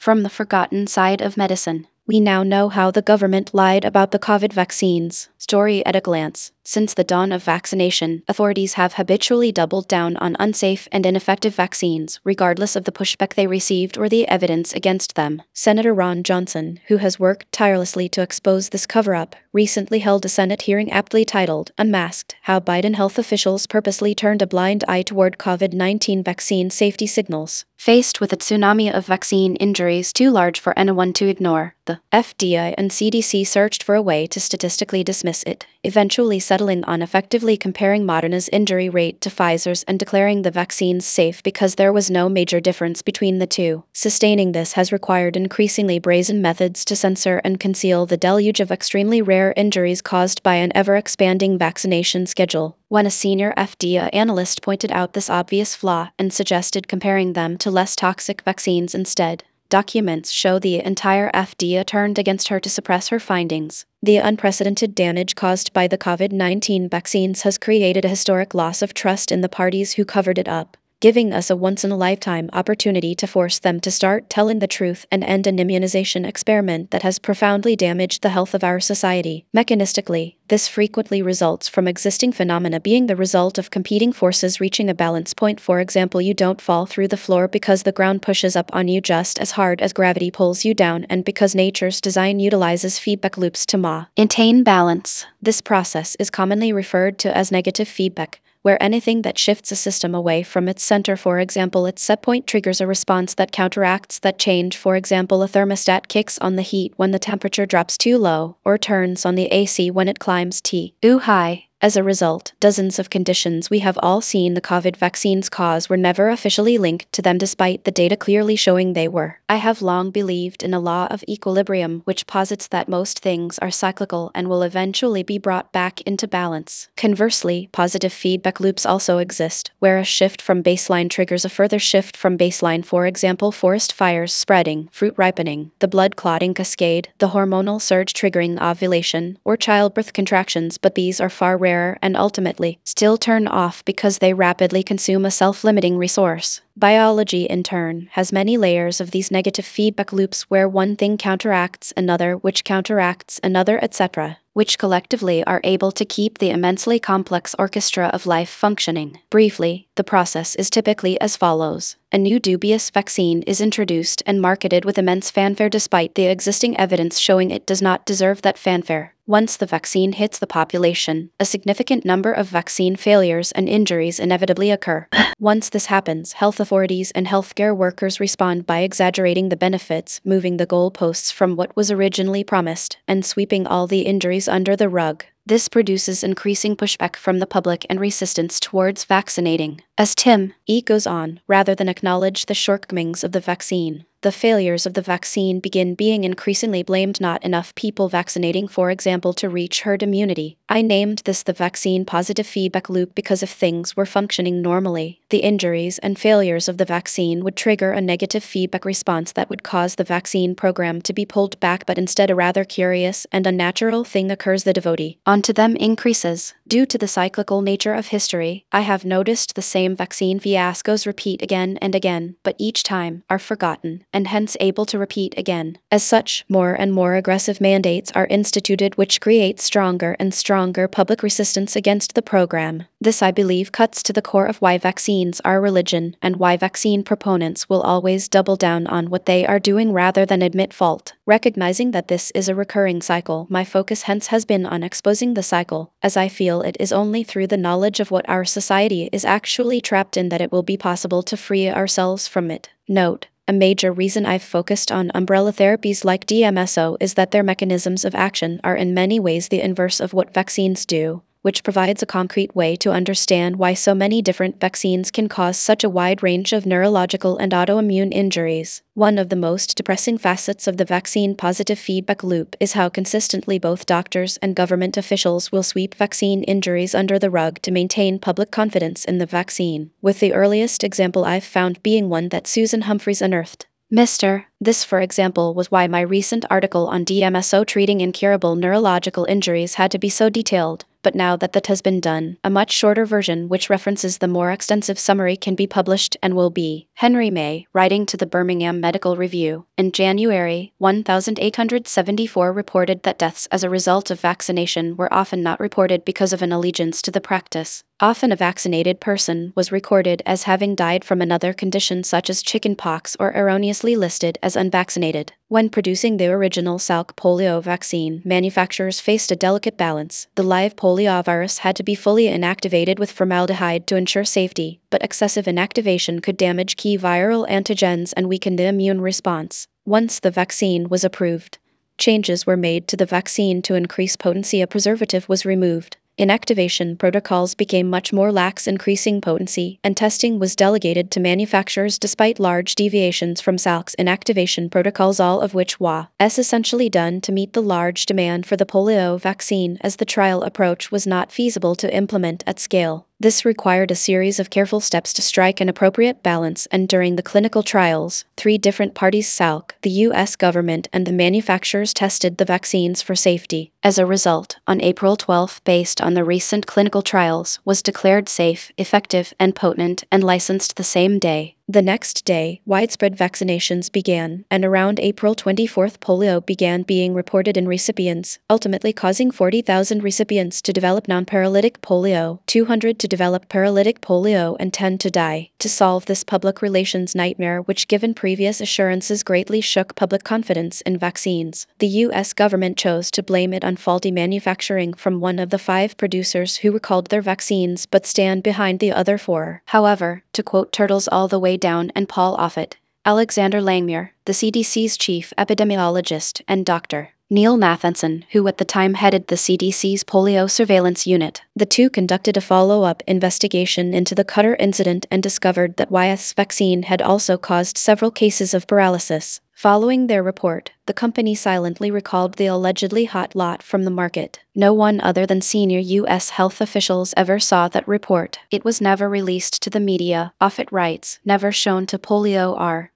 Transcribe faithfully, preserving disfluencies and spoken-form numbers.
From the forgotten side of medicine, we now know how the government lied about the COVID vaccines. Story at a glance. Since the dawn of vaccination, authorities have habitually doubled down on unsafe and ineffective vaccines, regardless of the pushback they received or the evidence against them. Senator Ron Johnson, who has worked tirelessly to expose this cover-up, recently held a Senate hearing aptly titled, "Unmasked: How Biden Health Officials Purposely Turned a Blind Eye Toward COVID nineteen Vaccine Safety Signals." Faced with a tsunami of vaccine injuries too large for anyone to ignore, the F D A and C D C searched for a way to statistically dismiss it, eventually settling on effectively comparing Moderna's injury rate to Pfizer's and declaring the vaccines safe because there was no major difference between the two. Sustaining this has required increasingly brazen methods to censor and conceal the deluge of extremely rare injuries caused by an ever-expanding vaccination schedule. When a senior F D A analyst pointed out this obvious flaw and suggested comparing them to less toxic vaccines instead, documents show the entire F D A turned against her to suppress her findings. The unprecedented damage caused by the COVID nineteen vaccines has created a historic loss of trust in the parties who covered it up, giving us a once-in-a-lifetime opportunity to force them to start telling the truth and end an immunization experiment that has profoundly damaged the health of our society. Mechanistically, this frequently results from existing phenomena being the result of competing forces reaching a balance point. For example, you don't fall through the floor because the ground pushes up on you just as hard as gravity pulls you down, and because nature's design utilizes feedback loops to maintain balance. This process is commonly referred to as negative feedback, where anything that shifts a system away from its center, for example its set point, triggers a response that counteracts that change. For example, a thermostat kicks on the heat when the temperature drops too low, or turns on the A C when it climbs too high. As a result, dozens of conditions we have all seen the COVID vaccines cause were never officially linked to them, despite the data clearly showing they were. I have long believed in a law of equilibrium, which posits that most things are cyclical and will eventually be brought back into balance. Conversely, positive feedback loops also exist, where a shift from baseline triggers a further shift from baseline. For example, forest fires spreading, fruit ripening, the blood clotting cascade, the hormonal surge triggering ovulation, or childbirth contractions, but these are far rarer and ultimately still turn off because they rapidly consume a self-limiting resource. Biology, in turn, has many layers of these negative feedback loops where one thing counteracts another, which counteracts another, et cetera, which collectively are able to keep the immensely complex orchestra of life functioning. Briefly, the process is typically as follows. A new dubious vaccine is introduced and marketed with immense fanfare despite the existing evidence showing it does not deserve that fanfare. Once the vaccine hits the population, a significant number of vaccine failures and injuries inevitably occur. Once this happens, health authorities and healthcare workers respond by exaggerating the benefits, moving the goalposts from what was originally promised, and sweeping all the injuries under the rug. This produces increasing pushback from the public and resistance towards vaccinating. As Tim E. goes on, rather than acknowledge the shortcomings of the vaccine, the failures of the vaccine begin being increasingly blamed. Not enough people vaccinating, for example, to reach herd immunity. I named this the vaccine positive feedback loop because if things were functioning normally, the injuries and failures of the vaccine would trigger a negative feedback response that would cause the vaccine program to be pulled back, but instead a rather curious and unnatural thing occurs: the devotee onto them increases. Due to the cyclical nature of history, I have noticed the same vaccine fiascos repeat again and again, but each time are forgotten, and hence able to repeat again. As such, more and more aggressive mandates are instituted, which create stronger and stronger public resistance against the program. This, I believe, cuts to the core of why vaccines are religion, and why vaccine proponents will always double down on what they are doing rather than admit fault. Recognizing that this is a recurring cycle, my focus hence has been on exposing the cycle, as I feel it is only through the knowledge of what our society is actually trapped in that it will be possible to free ourselves from it. Note: a major reason I've focused on umbrella therapies like D M S O is that their mechanisms of action are in many ways the inverse of what vaccines do, which provides a concrete way to understand why so many different vaccines can cause such a wide range of neurological and autoimmune injuries. One of the most depressing facets of the vaccine positive feedback loop is how consistently both doctors and government officials will sweep vaccine injuries under the rug to maintain public confidence in the vaccine, with the earliest example I've found being one that Susan Humphries unearthed. Mister This, for example, was why my recent article on D M S O treating incurable neurological injuries had to be so detailed. But now that that has been done, a much shorter version which references the more extensive summary can be published and will be. Henry May, writing to the Birmingham Medical Review, in January eighteen seventy-four reported that deaths as a result of vaccination were often not reported because of an allegiance to the practice. Often a vaccinated person was recorded as having died from another condition such as chickenpox or erroneously listed as unvaccinated. When producing the original Salk polio vaccine, manufacturers faced a delicate balance. The live poliovirus had to be fully inactivated with formaldehyde to ensure safety, but excessive inactivation could damage key viral antigens and weaken the immune response. Once the vaccine was approved, changes were made to the vaccine to increase potency. A preservative was removed. Inactivation protocols became much more lax, increasing potency, and testing was delegated to manufacturers despite large deviations from Salk's inactivation protocols, all of which was essentially done to meet the large demand for the polio vaccine, as the trial approach was not feasible to implement at scale. This required a series of careful steps to strike an appropriate balance, and during the clinical trials, three different parties, Salk, the U S government, and the manufacturers, tested the vaccines for safety. As a result, on April twelfth, based on the recent clinical trials, was declared safe, effective, and potent, and licensed the same day. The next day, widespread vaccinations began, and around April twenty-fourth, polio began being reported in recipients, ultimately causing forty thousand recipients to develop non-paralytic polio, two hundred to develop paralytic polio, and ten to die. To solve this public relations nightmare, which given previous assurances greatly shook public confidence in vaccines, the U S government chose to blame it on faulty manufacturing from one of the five producers who recalled their vaccines but stand behind the other four. However, to quote Turtles All the Way Down and Paul Offit, Alexander Langmuir, the C D C's chief epidemiologist, and Doctor Neil Nathanson, who at the time headed the C D C's polio surveillance unit. The two conducted a follow-up investigation into the Qatar incident and discovered that Y S vaccine had also caused several cases of paralysis. Following their report, the company silently recalled the allegedly hot lot from the market. No one other than senior U S health officials ever saw that report. It was never released to the media, Offit writes, never shown to polio R.